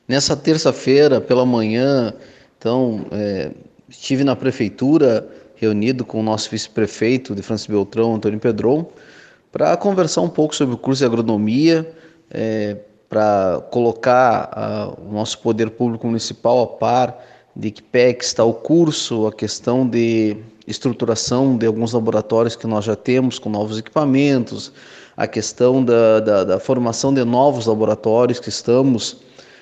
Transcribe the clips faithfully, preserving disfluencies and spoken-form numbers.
Nessa terça-feira, pela manhã, então, é, estive na prefeitura, reunido com o nosso vice-prefeito de Francisco Beltrão, Antônio Pedron, para conversar um pouco sobre o curso de agronomia, é, para colocar a, o nosso poder público municipal a par de que pé que está o curso, a questão de estruturação de alguns laboratórios que nós já temos com novos equipamentos, a questão da, da, da formação de novos laboratórios que estamos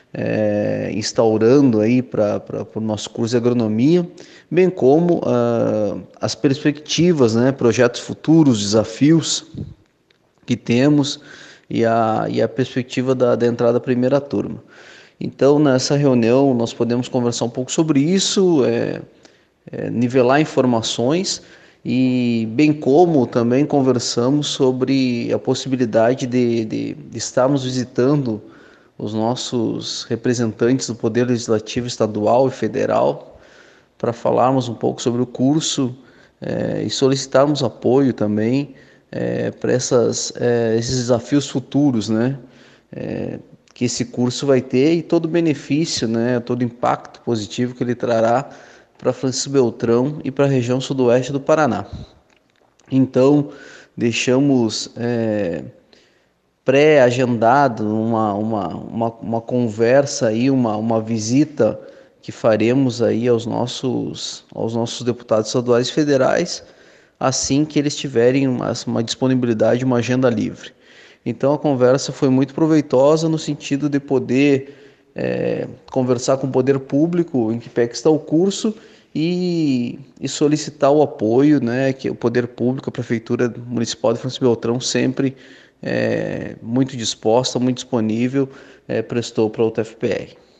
é, instaurando aí para o nosso curso de agronomia, bem como ah, as perspectivas, né, projetos futuros, desafios que temos e a, e a perspectiva da, da entrada da primeira turma. Então, nessa reunião, nós podemos conversar um pouco sobre isso, é, é, nivelar informações e bem como também conversamos sobre a possibilidade de, de, de estarmos visitando os nossos representantes do Poder Legislativo estadual e federal para falarmos um pouco sobre o curso é, e solicitarmos apoio também é, para essas, é, esses desafios futuros, né? É, que esse curso vai ter e todo o benefício, né, todo o impacto positivo que ele trará para Francisco Beltrão e para a região sudoeste do Paraná. Então, deixamos é, pré-agendado uma, uma, uma, uma conversa aí, uma, uma visita que faremos aí aos nossos, aos nossos deputados estaduais e federais, assim que eles tiverem uma, uma disponibilidade, uma agenda livre. Então a conversa foi muito proveitosa no sentido de poder é, conversar com o poder público, em que pé que está o curso, e, e solicitar o apoio, né, que o poder público, a Prefeitura Municipal de Francisco Beltrão sempre é, muito disposta, muito disponível, é, prestou para o T F P R.